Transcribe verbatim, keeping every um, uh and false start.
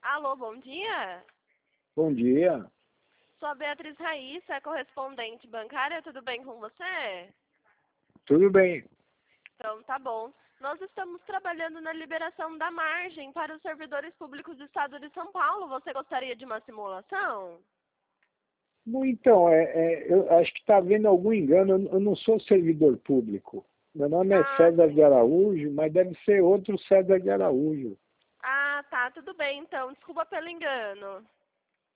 Alô, bom dia. Bom dia. Sou a Beatriz Raíssa, correspondente bancária, tudo bem com você? Tudo bem. Então, tá bom. Nós estamos trabalhando na liberação da margem para os servidores públicos do Estado de São Paulo. Você gostaria de uma simulação? Bom, então, é, é, eu acho que está havendo algum engano. Eu, eu não sou servidor público. Meu nome é Ah, César de sim. Araújo, mas deve ser outro César de Araújo. Ah, tá, tudo bem então. Desculpa pelo engano.